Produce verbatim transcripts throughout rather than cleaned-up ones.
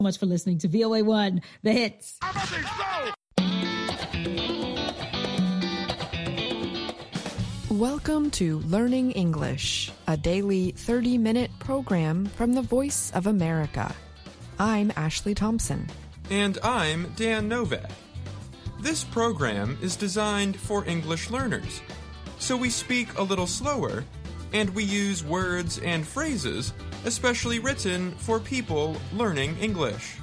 Much for listening to V O A one, The Hits. Welcome to Learning English, a daily thirty-minute program from the Voice of America. I'm Ashley Thompson. And I'm Dan Novak. This program is designed for English learners, so we speak a little slower, and we use words and phrases especially written for people learning English.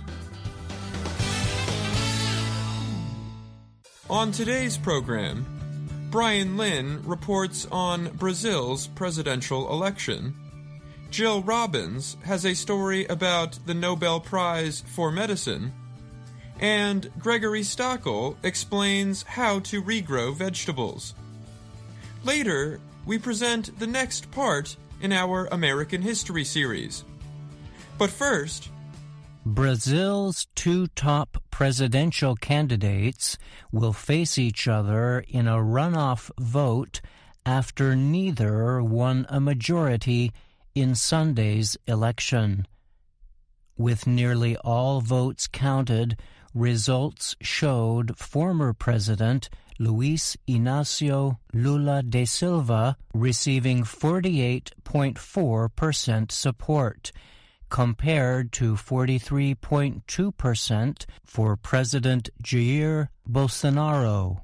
On today's program, Brian Lynn reports on Brazil's presidential election. Jill Robbins has a story about the Nobel Prize for Medicine. And Gregory Stockel explains how to regrow vegetables. Later, we present the next part in our American History series. But first, Brazil's two top presidential candidates will face each other in a runoff vote after neither won a majority in Sunday's election. With nearly all votes counted, results showed former President Luiz Inácio Lula da Silva receiving forty-eight point four percent support, compared to forty-three point two percent for President Jair Bolsonaro.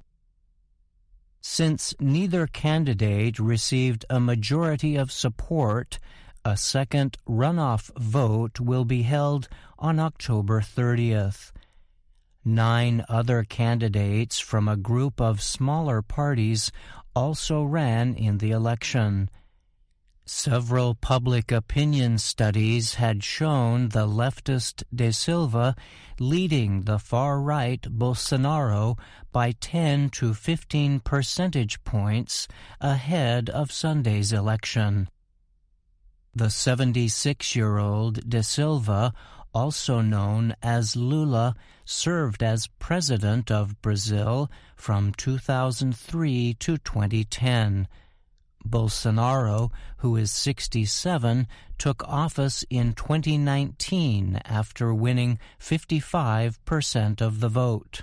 Since neither candidate received a majority of support, a second runoff vote will be held on October thirtieth. Nine other candidates from a group of smaller parties also ran in the election. Several public opinion studies had shown the leftist De Silva leading the far-right Bolsonaro by ten to fifteen percentage points ahead of Sunday's election. The seventy-six-year-old De Silva, also known as Lula, served as president of Brazil from two thousand three to twenty ten. Bolsonaro, who is sixty-seven, took office in twenty nineteen after winning fifty-five percent of the vote.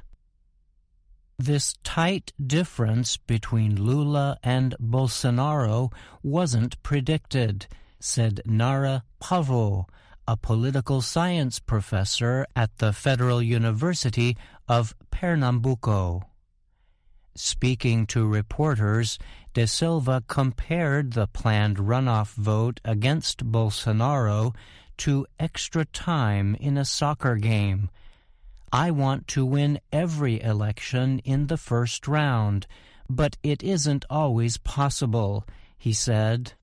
This tight difference between Lula and Bolsonaro wasn't predicted, said Nara Pavo, a political science professor at the Federal University of Pernambuco. Speaking to reporters, De Silva compared the planned runoff vote against Bolsonaro to extra time in a soccer game. I want to win every election in the first round, but it isn't always possible, he said.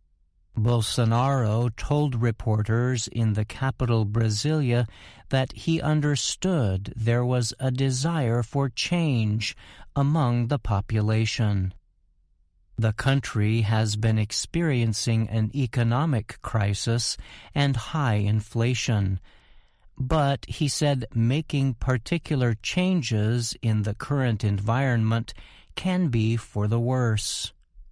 Bolsonaro told reporters in the capital Brasilia that he understood there was a desire for change among the population. The country has been experiencing an economic crisis and high inflation, but he said making particular changes in the current environment can be for the worse.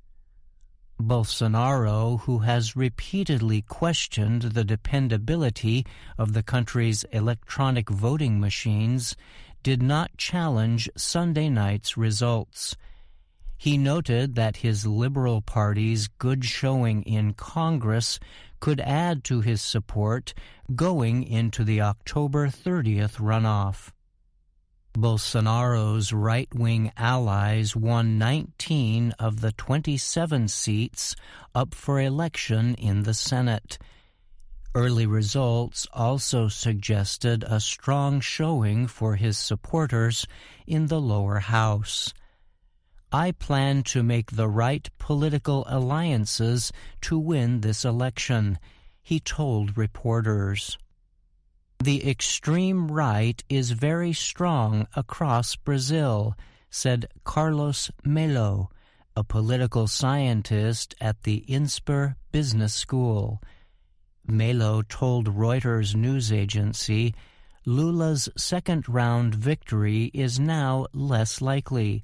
Bolsonaro, who has repeatedly questioned the dependability of the country's electronic voting machines, did not challenge Sunday night's results. He noted that his Liberal Party's good showing in Congress could add to his support going into the October thirtieth runoff. Bolsonaro's right-wing allies won nineteen of the twenty-seven seats up for election in the Senate. Early results also suggested a strong showing for his supporters in the lower house. I plan to make the right political alliances to win this election, he told reporters. The extreme right is very strong across Brazil, said Carlos Melo, a political scientist at the INSPER Business School. Melo told Reuters news agency, Lula's second-round victory is now less likely.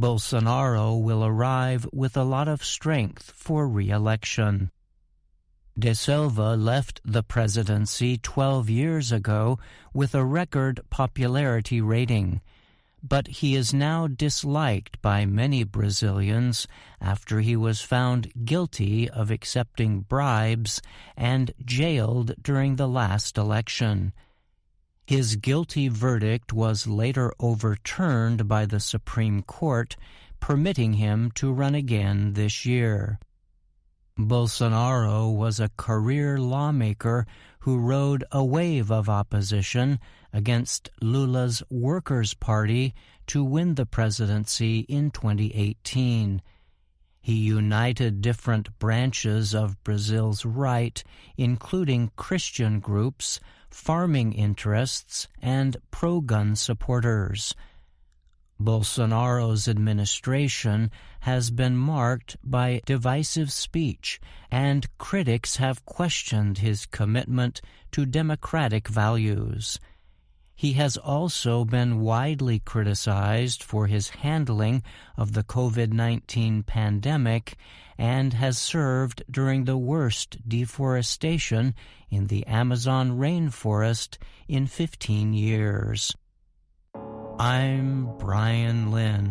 Bolsonaro will arrive with a lot of strength for re-election. De Silva left the presidency twelve years ago with a record popularity rating, but he is now disliked by many Brazilians after he was found guilty of accepting bribes and jailed during the last election. His guilty verdict was later overturned by the Supreme Court, permitting him to run again this year. Bolsonaro was a career lawmaker who rode a wave of opposition against Lula's Workers' Party to win the presidency in twenty eighteen. He united different branches of Brazil's right, including Christian groups, farming interests, and pro-gun supporters. Bolsonaro's administration has been marked by divisive speech, and critics have questioned his commitment to democratic values. He has also been widely criticized for his handling of the COVID nineteen pandemic and has served during the worst deforestation in the Amazon rainforest in fifteen years. I'm Brian Lynn.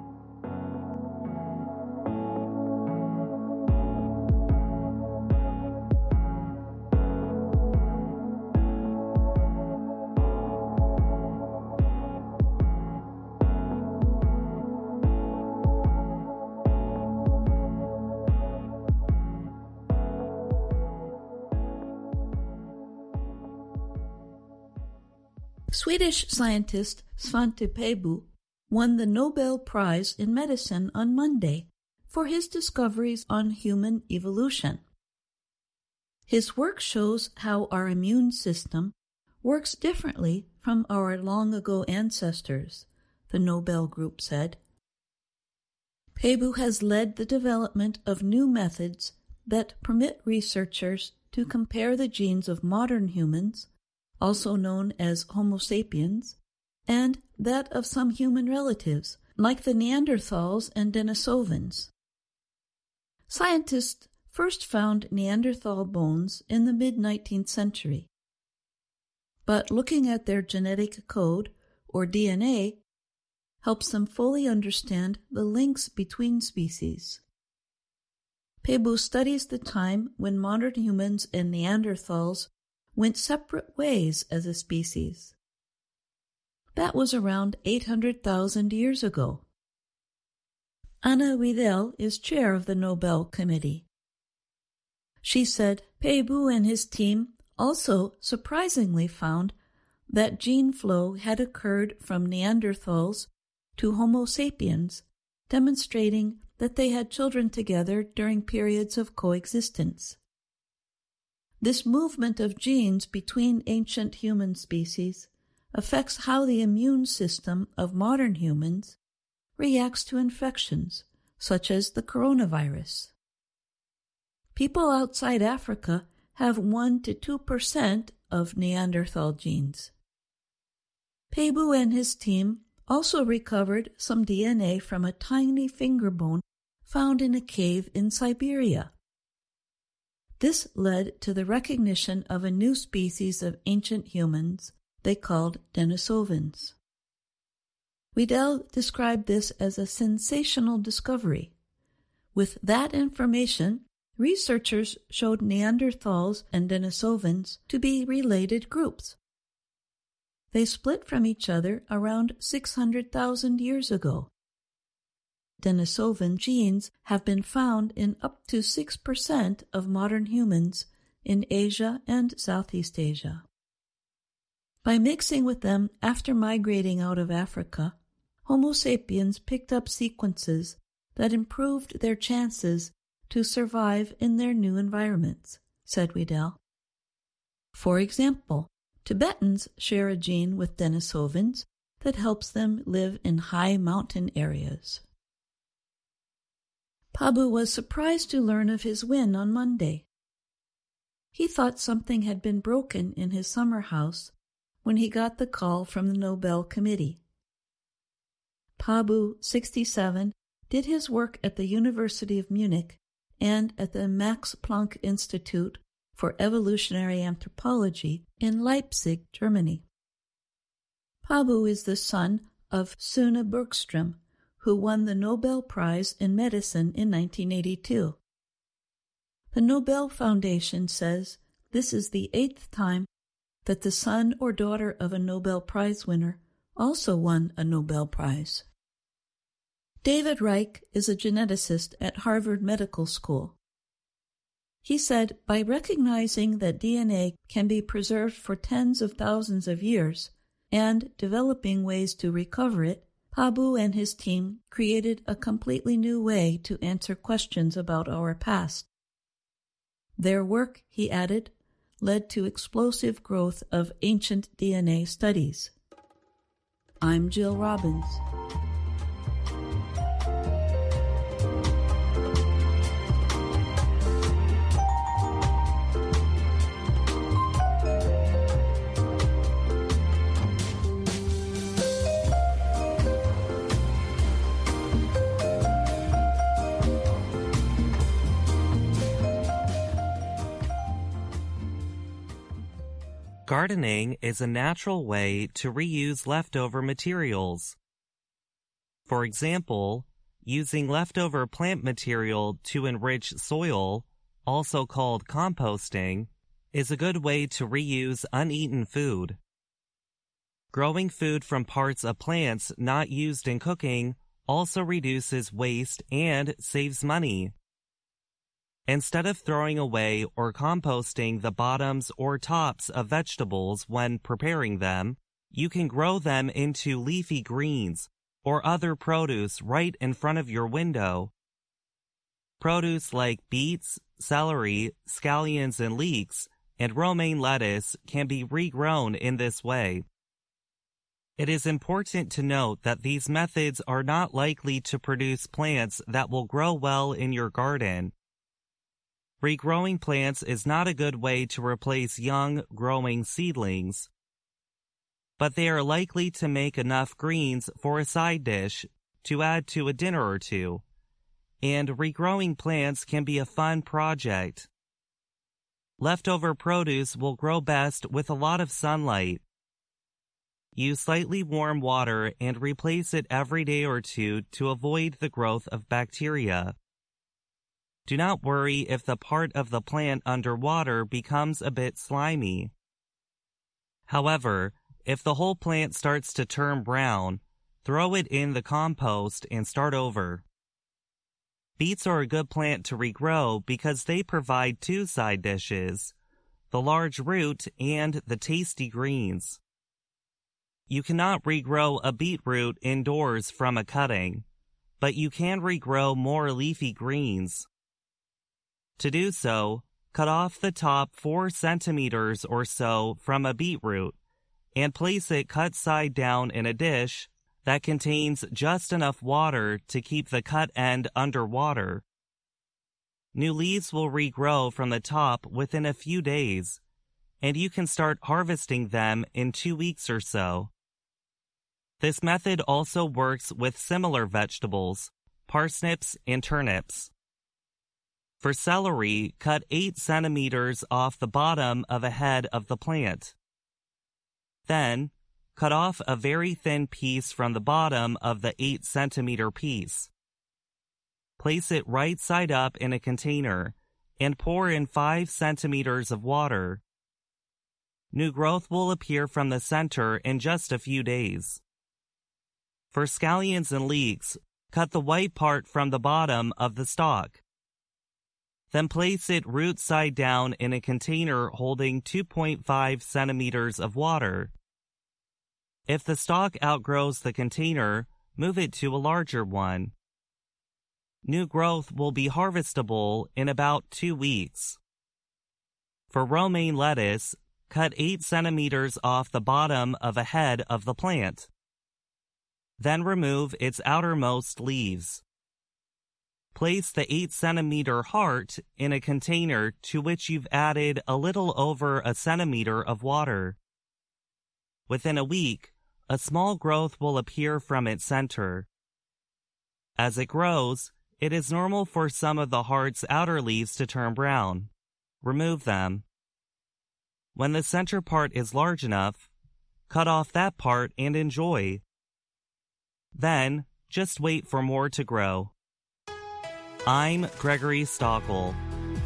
Swedish scientist Svante Pääbo won the Nobel Prize in Medicine on Monday for his discoveries on human evolution. His work shows how our immune system works differently from our long-ago ancestors, the Nobel group said. Pääbo has led the development of new methods that permit researchers to compare the genes of modern humans, also known as Homo sapiens, and that of some human relatives, like the Neanderthals and Denisovans. Scientists first found Neanderthal bones in the mid-nineteenth century. But looking at their genetic code, or D N A, helps them fully understand the links between species. Pääbo studies the time when modern humans and Neanderthals went separate ways as a species. That was around eight hundred thousand years ago. Anna Widell is chair of the Nobel Committee. She said Pääbo and his team also surprisingly found that gene flow had occurred from Neanderthals to Homo sapiens, demonstrating that they had children together during periods of coexistence. This movement of genes between ancient human species affects how the immune system of modern humans reacts to infections, such as the coronavirus. People outside Africa have one to two percent of Neanderthal genes. Pääbo and his team also recovered some D N A from a tiny finger bone found in a cave in Siberia. This led to the recognition of a new species of ancient humans they called Denisovans. Widell described this as a sensational discovery. With that information, researchers showed Neanderthals and Denisovans to be related groups. They split from each other around six hundred thousand years ago. Denisovan genes have been found in up to six percent of modern humans in Asia and Southeast Asia. By mixing with them after migrating out of Africa, Homo sapiens picked up sequences that improved their chances to survive in their new environments, said Widell. For example, Tibetans share a gene with Denisovans that helps them live in high mountain areas. Pääbo was surprised to learn of his win on Monday. He thought something had been broken in his summer house when he got the call from the Nobel Committee. Pääbo, sixty-seven, did his work at the University of Munich and at the Max Planck Institute for Evolutionary Anthropology in Leipzig, Germany. Pabu is the son of Sune Bergström, who won the Nobel Prize in Medicine in nineteen eighty-two. The Nobel Foundation says this is the eighth time that the son or daughter of a Nobel Prize winner also won a Nobel Prize. David Reich is a geneticist at Harvard Medical School. He said, by recognizing that D N A can be preserved for tens of thousands of years and developing ways to recover it, Pabu and his team created a completely new way to answer questions about our past. Their work, he added, led to explosive growth of ancient D N A studies. I'm Jill Robbins. Gardening is a natural way to reuse leftover materials. For example, using leftover plant material to enrich soil, also called composting, is a good way to reuse uneaten food. Growing food from parts of plants not used in cooking also reduces waste and saves money. Instead of throwing away or composting the bottoms or tops of vegetables when preparing them, you can grow them into leafy greens or other produce right in front of your window. Produce like beets, celery, scallions and leeks, and romaine lettuce can be regrown in this way. It is important to note that these methods are not likely to produce plants that will grow well in your garden. Regrowing plants is not a good way to replace young, growing seedlings, but they are likely to make enough greens for a side dish to add to a dinner or two, and regrowing plants can be a fun project. Leftover produce will grow best with a lot of sunlight. Use slightly warm water and replace it every day or two to avoid the growth of bacteria. Do not worry if the part of the plant under water becomes a bit slimy. However, if the whole plant starts to turn brown, throw it in the compost and start over. Beets are a good plant to regrow because they provide two side dishes, the large root and the tasty greens. You cannot regrow a beetroot indoors from a cutting, but you can regrow more leafy greens. To do so, cut off the top four centimeters or so from a beetroot and place it cut side down in a dish that contains just enough water to keep the cut end under water. New leaves will regrow from the top within a few days, and you can start harvesting them in two weeks or so. This method also works with similar vegetables, parsnips and turnips. For celery, cut eight centimeters off the bottom of a head of the plant. Then, cut off a very thin piece from the bottom of the eight centimeter piece. Place it right side up in a container and pour in five centimeters of water. New growth will appear from the center in just a few days. For scallions and leeks, cut the white part from the bottom of the stalk. Then place it root side down in a container holding two point five centimeters of water. If the stalk outgrows the container, move it to a larger one. New growth will be harvestable in about two weeks. For romaine lettuce, cut eight centimeters off the bottom of a head of the plant. Then remove its outermost leaves. Place the eight centimeter heart in a container to which you've added a little over a centimeter of water. Within a week, a small growth will appear from its center. As it grows, it is normal for some of the heart's outer leaves to turn brown. Remove them. When the center part is large enough, cut off that part and enjoy. Then, just wait for more to grow. I'm Gregory Stockel.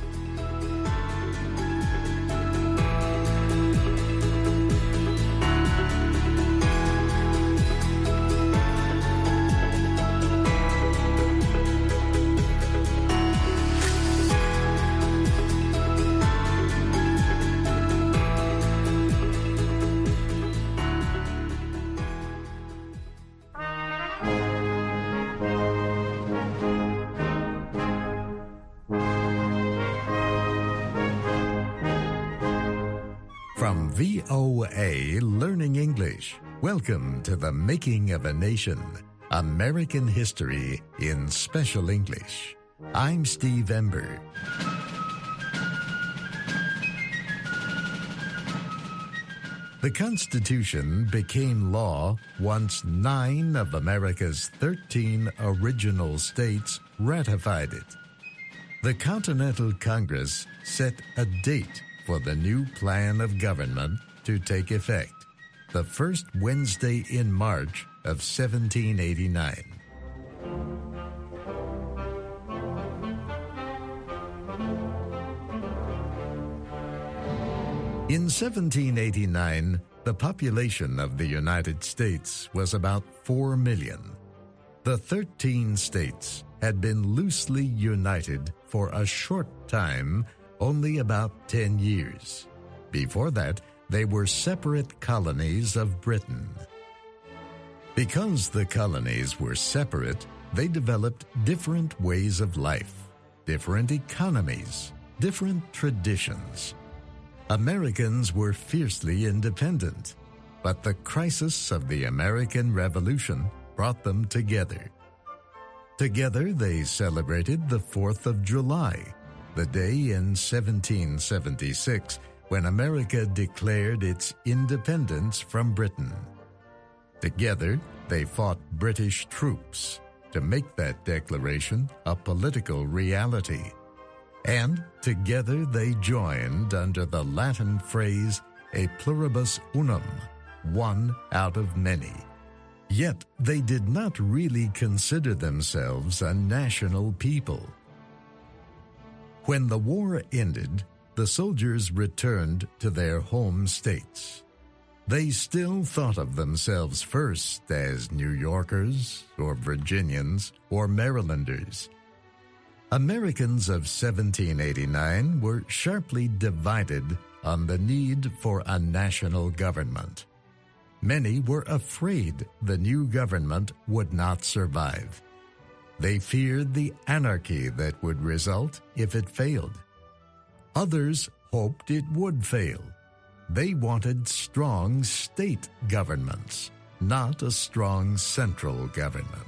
From V O A Learning English, welcome to the Making of a Nation, American History in Special English. I'm Steve Ember. The Constitution became law once nine of America's thirteen original states ratified it. The Continental Congress set a date for the new plan of government to take effect, the first Wednesday in March of seventeen eighty-nine. In seventeen eighty-nine, the population of the United States was about four million. The thirteen states had been loosely united for a short time, only about ten years. Before that, they were separate colonies of Britain. Because the colonies were separate, they developed different ways of life, different economies, different traditions. Americans were fiercely independent, but the crisis of the American Revolution brought them together. Together, they celebrated the fourth of July, the day in seventeen seventy-six when America declared its independence from Britain. Together, they fought British troops to make that declaration a political reality. And together they joined under the Latin phrase a pluribus unum, one out of many. Yet they did not really consider themselves a national people. When the war ended, the soldiers returned to their home states. They still thought of themselves first as New Yorkers or Virginians or Marylanders. Americans of seventeen eighty-nine were sharply divided on the need for a national government. Many were afraid the new government would not survive. They feared the anarchy that would result if it failed. Others hoped it would fail. They wanted strong state governments, not a strong central government.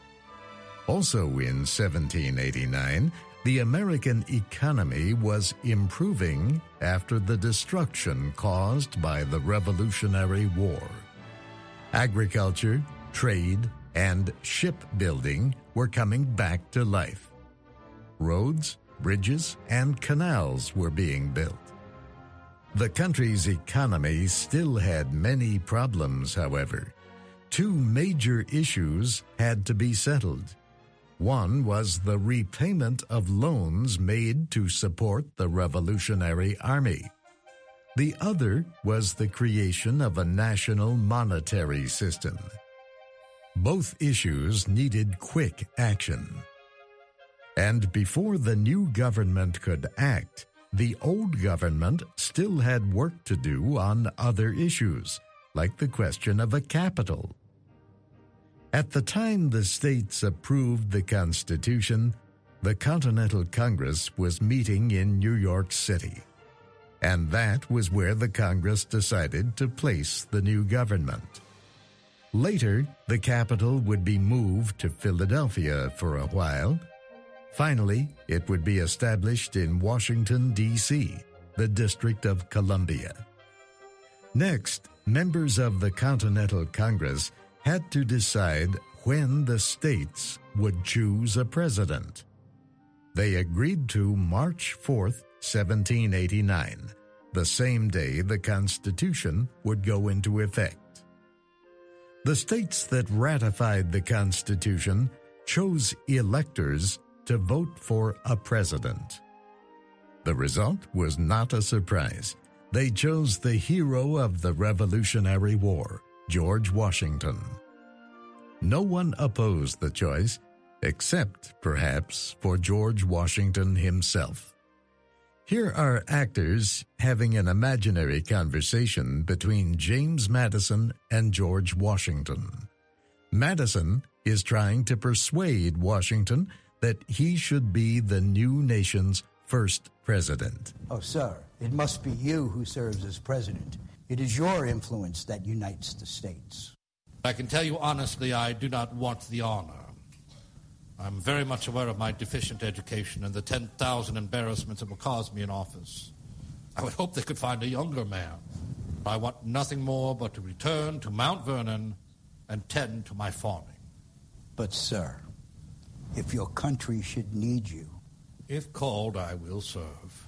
Also in seventeen eighty-nine, the American economy was improving after the destruction caused by the Revolutionary War. Agriculture, trade, and shipbuilding were coming back to life. Roads, bridges, and canals were being built. The country's economy still had many problems, however. Two major issues had to be settled. One was the repayment of loans made to support the Revolutionary Army. The other was the creation of a national monetary system. Both issues needed quick action. And before the new government could act, the old government still had work to do on other issues, like the question of a capital. At the time the states approved the Constitution, the Continental Congress was meeting in New York City. And that was where the Congress decided to place the new government. Later, the capital would be moved to Philadelphia for a while. Finally, it would be established in Washington, D C, the District of Columbia. Next, members of the Continental Congress had to decide when the states would choose a president. They agreed to March fourth, seventeen eighty-nine, the same day the Constitution would go into effect. The states that ratified the Constitution chose electors to vote for a president. The result was not a surprise. They chose the hero of the Revolutionary War, George Washington. No one opposed the choice, except, perhaps, for George Washington himself. Here are actors having an imaginary conversation between James Madison and George Washington. Madison is trying to persuade Washington that he should be the new nation's first president. Oh, sir, it must be you who serves as president. It is your influence that unites the states. I can tell you honestly, I do not want the honor. I'm very much aware of my deficient education and the ten thousand embarrassments it will cause me in office. I would hope they could find a younger man. I want nothing more but to return to Mount Vernon and tend to my farming. But, sir, if your country should need you... If called, I will serve.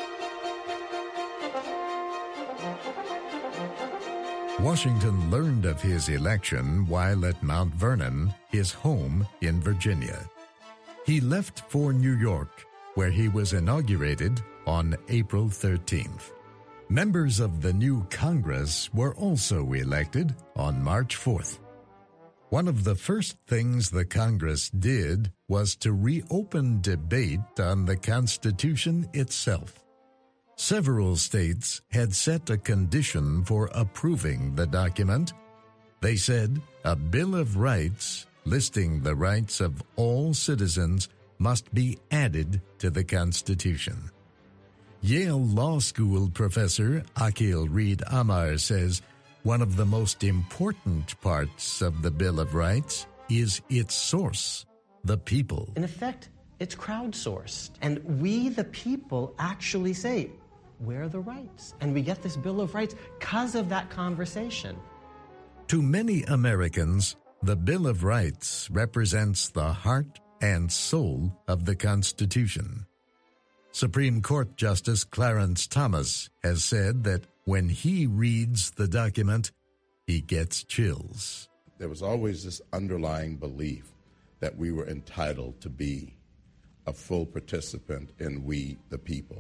Washington learned of his election while at Mount Vernon, his home in Virginia. He left for New York, where he was inaugurated on April thirteenth. Members of the new Congress were also elected on March fourth. One of the first things the Congress did was to reopen debate on the Constitution itself. Several states had set a condition for approving the document. They said a Bill of Rights listing the rights of all citizens must be added to the Constitution. Yale Law School professor Akhil Reed Amar says one of the most important parts of the Bill of Rights is its source, the people. In effect, it's crowdsourced. And we, the people, actually say, where are the rights? And we get this Bill of Rights because of that conversation. To many Americans, the Bill of Rights represents the heart and soul of the Constitution. Supreme Court Justice Clarence Thomas has said that when he reads the document, he gets chills. There was always this underlying belief that we were entitled to be a full participant in we, the people.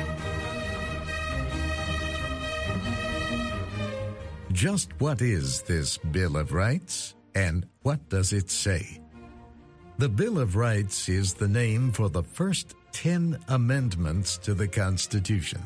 Just what is this Bill of Rights, and what does it say? The Bill of Rights is the name for the first ten amendments to the Constitution.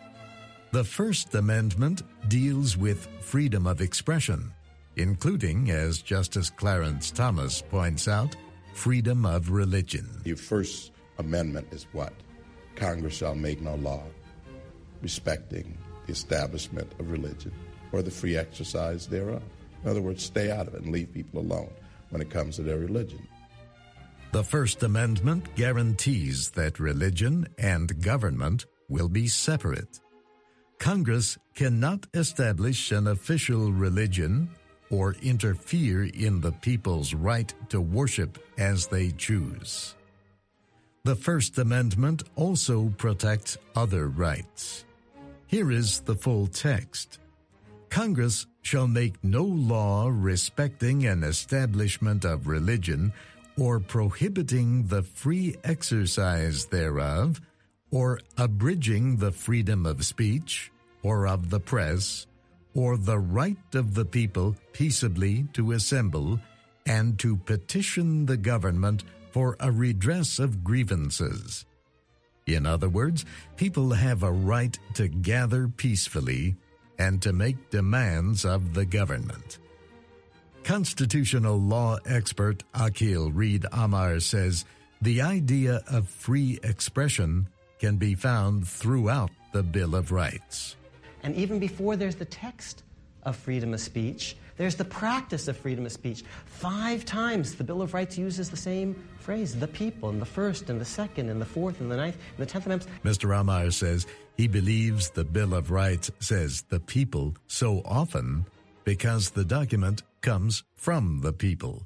The First Amendment deals with freedom of expression, including, as Justice Clarence Thomas points out, freedom of religion. The First Amendment is what? Congress shall make no law respecting the establishment of religion or the free exercise thereof. In other words, stay out of it and leave people alone when it comes to their religion. The First Amendment guarantees that religion and government will be separate. Congress cannot establish an official religion or interfere in the people's right to worship as they choose. The First Amendment also protects other rights. Here is the full text. Congress shall make no law respecting an establishment of religion or prohibiting the free exercise thereof, or abridging the freedom of speech, or of the press, or the right of the people peaceably to assemble and to petition the government for a redress of grievances. In other words, people have a right to gather peacefully and to make demands of the government. Constitutional law expert Akhil Reed Amar says the idea of free expression can be found throughout the Bill of Rights. And even before there's the text of freedom of speech, there's the practice of freedom of speech. Five times the Bill of Rights uses the same phrase, the people, in the first and the second and the fourth and the ninth and the tenth amendments. Mister Amar says he believes the Bill of Rights says the people so often because the document comes from the people.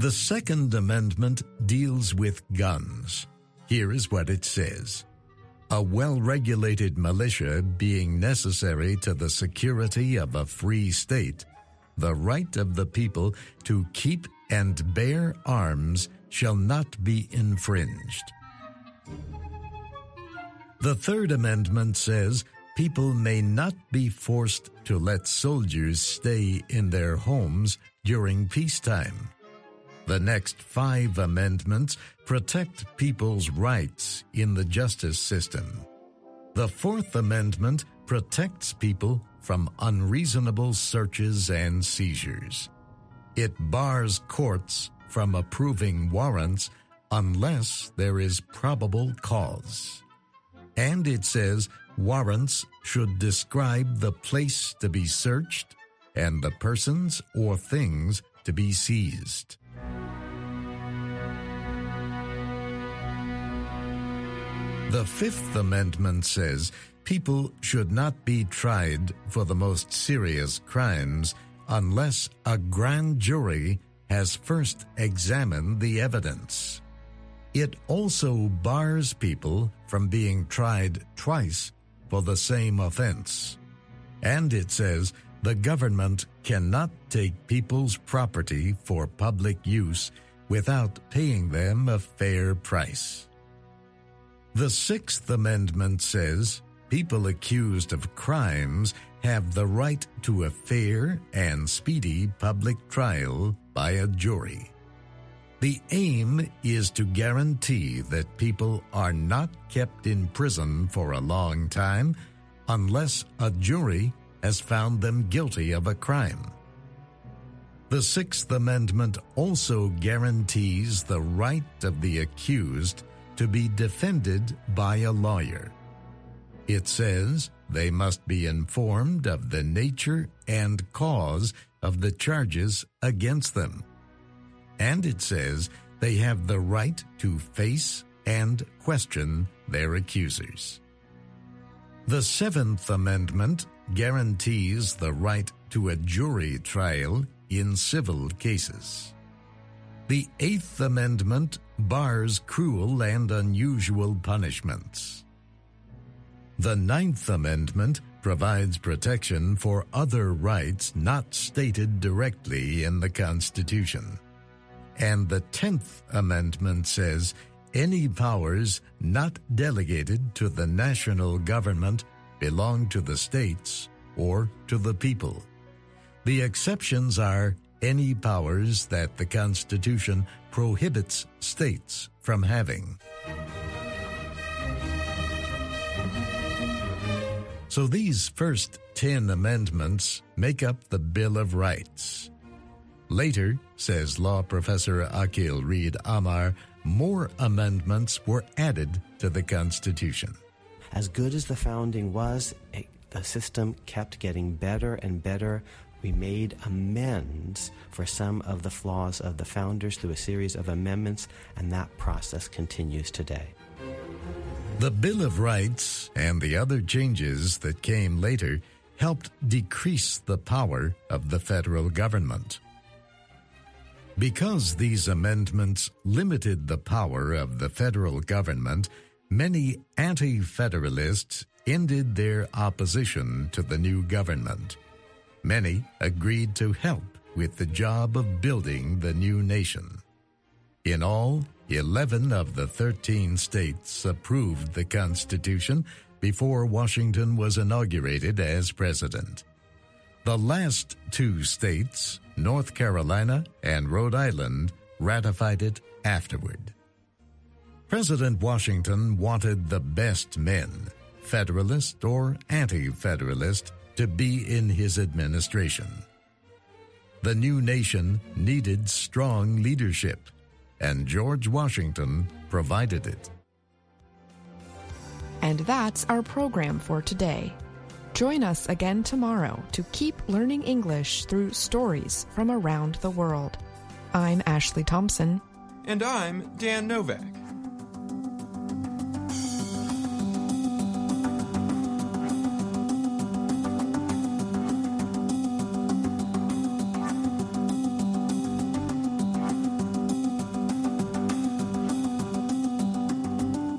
The Second Amendment deals with guns. Here is what it says. A well-regulated militia being necessary to the security of a free state, the right of the people to keep and bear arms shall not be infringed. The Third Amendment says people may not be forced to let soldiers stay in their homes during peacetime. The next five amendments protect people's rights in the justice system. The Fourth Amendment protects people from unreasonable searches and seizures. It bars courts from approving warrants unless there is probable cause. And it says warrants should describe the place to be searched and the persons or things to be seized. The Fifth Amendment says people should not be tried for the most serious crimes unless a grand jury has first examined the evidence. It also bars people from being tried twice for the same offense. And it says the government cannot take people's property for public use without paying them a fair price. The Sixth Amendment says people accused of crimes have the right to a fair and speedy public trial by a jury. The aim is to guarantee that people are not kept in prison for a long time unless a jury has found them guilty of a crime. The Sixth Amendment also guarantees the right of the accused to be defended by a lawyer. It says they must be informed of the nature and cause of the charges against them. And it says they have the right to face and question their accusers. The Seventh Amendment guarantees the right to a jury trial in civil cases. The Eighth Amendment bars cruel and unusual punishments. The Ninth Amendment provides protection for other rights not stated directly in the Constitution. And the Tenth Amendment says any powers not delegated to the national government belong to the states or to the people. The exceptions are any powers that the Constitution prohibits states from having. So these first ten amendments make up the Bill of Rights. Later, says law professor Akil Reed Amar, more amendments were added to the Constitution. As good as the founding was, it, the system kept getting better and better. We made amends for some of the flaws of the founders through a series of amendments, and that process continues today. The Bill of Rights and the other changes that came later helped decrease the power of the federal government. Because these amendments limited the power of the federal government, many anti-federalists ended their opposition to the new government. Many agreed to help with the job of building the new nation. In all, eleven of the thirteen states approved the Constitution before Washington was inaugurated as president. The last two states, North Carolina and Rhode Island, ratified it afterward. President Washington wanted the best men, Federalist or anti-Federalist, to be in his administration. The new nation needed strong leadership, and George Washington provided it. And that's our program for today. Join us again tomorrow to keep learning English through stories from around the world. I'm Ashley Thompson. And I'm Dan Novak.